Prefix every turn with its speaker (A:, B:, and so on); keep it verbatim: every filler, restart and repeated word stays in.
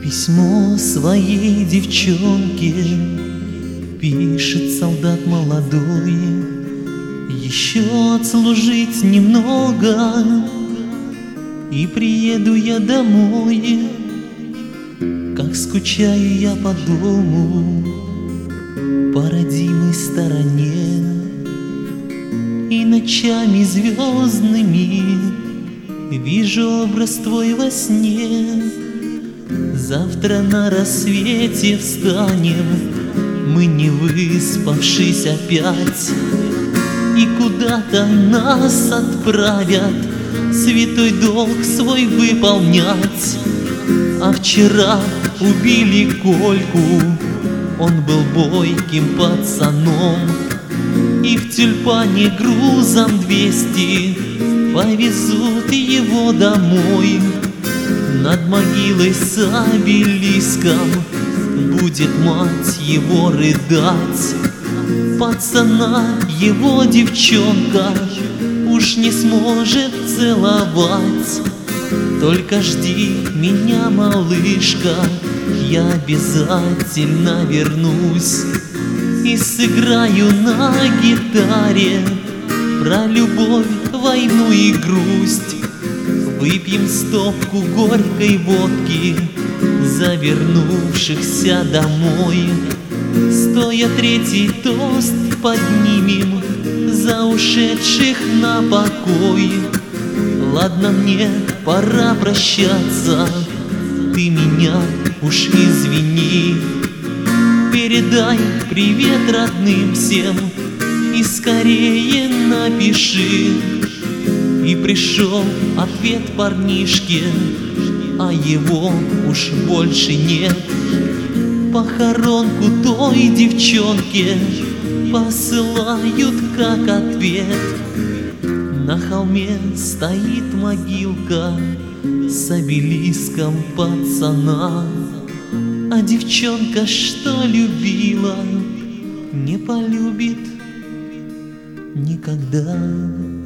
A: Письмо своей девчонке пишет солдат молодой. Еще отслужить немного, и приеду я домой. Как скучаю я по дому, по родимой стороне, и ночами звездными вижу образ твой во сне. Завтра на рассвете встанем, мы не выспавшись опять, и куда-то нас отправят святой долг свой выполнять. А вчера убили Кольку, он был бойким пацаном, и в тюльпане грузом двести повезут его домой. Над могилой с обелиском будет мать его рыдать. Пацана его девчонка уж не сможет целовать. Только жди меня, малышка, я обязательно вернусь и сыграю на гитаре про любовь, войну и грусть. Выпьем стопку горькой водки за вернувшихся домой. Стоя третий тост поднимем за ушедших на покой. Ладно, мне пора прощаться, ты меня уж извини. Передай привет родным всем и скорее напиши. И пришел ответ парнишке, а его уж больше нет. Похоронку той девчонке посылают как ответ. На холме стоит могилка с обелиском пацана, а девчонка, что любила, не полюбит никогда.